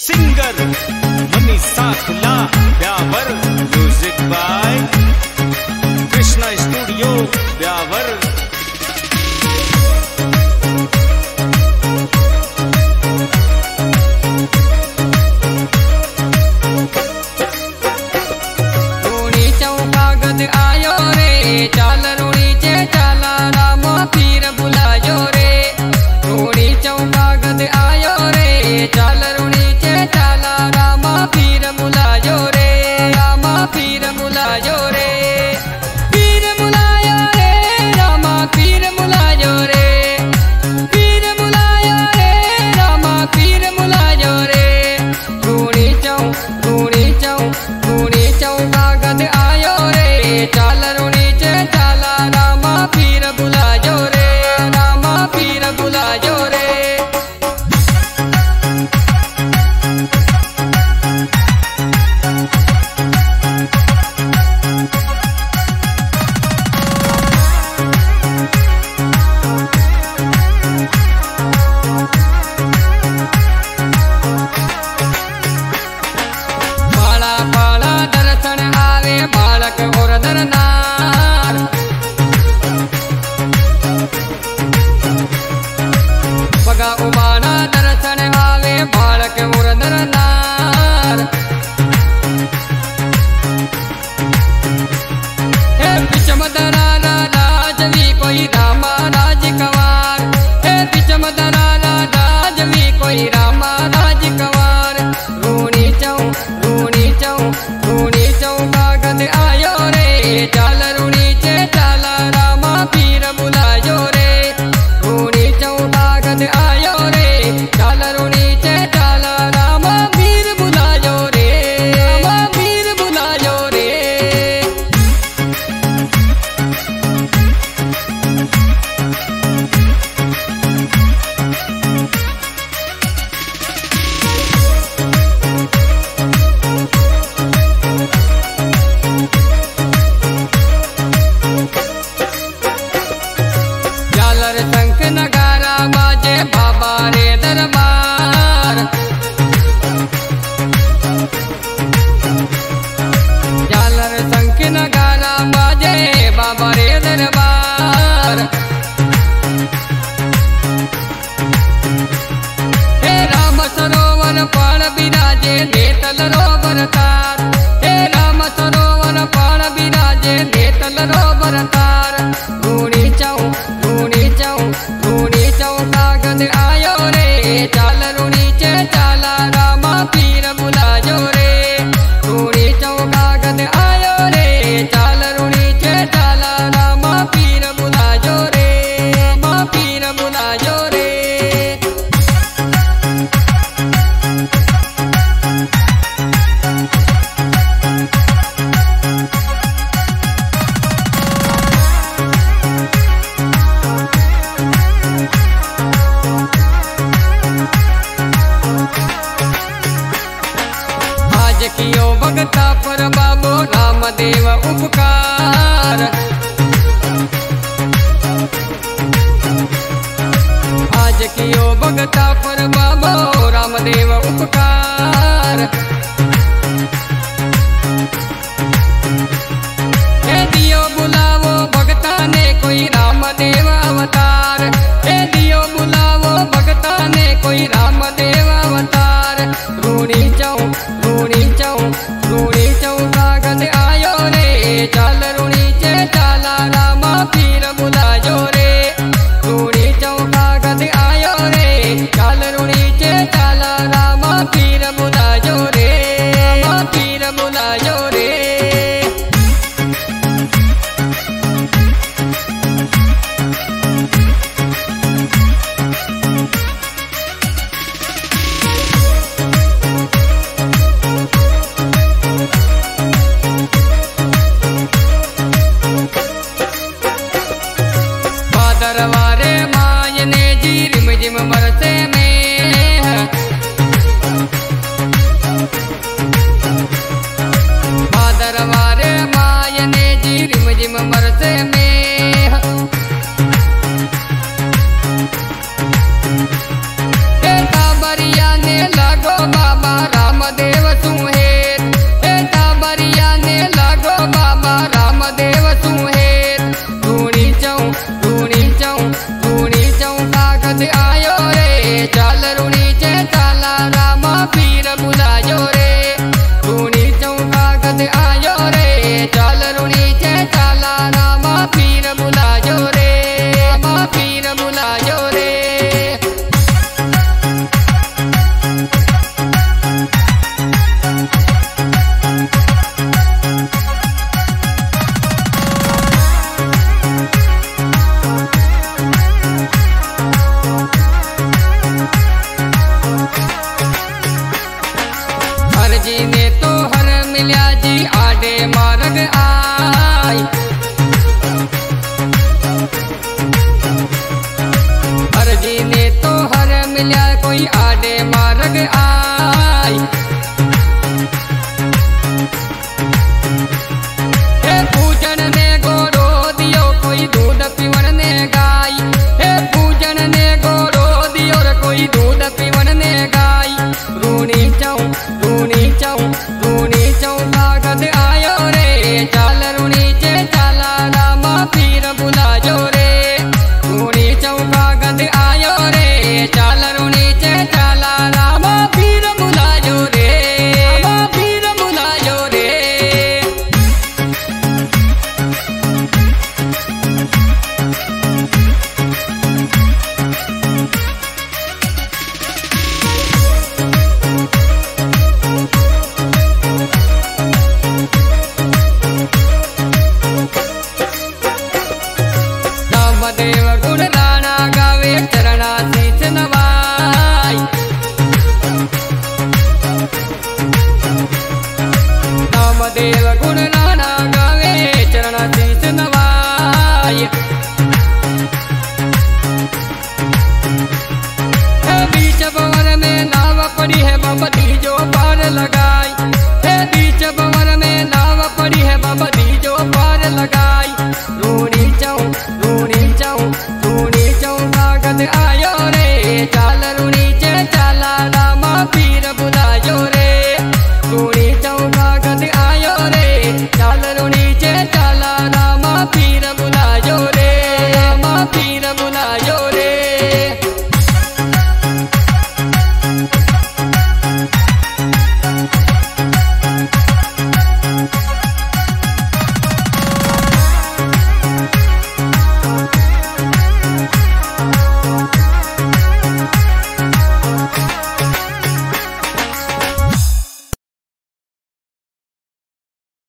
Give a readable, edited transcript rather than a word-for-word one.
Singer Manisha खुला Beawar, music by Krishna studio Beawar. आयो रे चाल रूणी चे चाला राम पीर बुलायो रे। रूणी चौकागद आयो रे चाल रूणी चे चाला राम पीर बुलायो रे। राम पीर बुलायो रे, पीर बुलायो रे, राम पीर बुलायो रे। पीर बुलायो रे, राम पीर बुलायो रे। रूणी चौकागद आयो रे चाल रूणी चे चाला राम पीर बुलायो रे। राम पीर बुलायो रे। बाला बाला दर्शन आवे बालक और दरनार। बगा उबाना दर्शन आवे बालक और दरनार। हे पिचम दरारा राजवी कोई रामा राजकवार। हे पिचम दरारा राजवी कोई रामा राजकवार। रूणी चौकागद आयो रे चाल रूणी चे चाला राम पीर बुलायो रे। रूणी चौकागद आयो रे चाल रूणी चे चाला राम पीर बुलायो रे। राम पीर बुलायो रे। झालर शंख नगारा बाजे बाबा रे दरबार। झालर शंख नगारा बाजे बाबा रे दरबार। हे राम सरोवर पण बिराजे देतल रोबर तार। हे राम सरोवर पण बिराजे देतल रोबर तार। रूणी चौकागद आयो रे चाल रूणी चे चाला राम पीर बुलायो रे। रूणी चौकागद आयो रे चाल रूणी चे चाला राम पीर बुलायो रे। राम पीर बुलायो रे। आज कियो भगता पर बाबो रामदेव उपकार। आज कियो भगता पर बाबो रामदेव उपकार।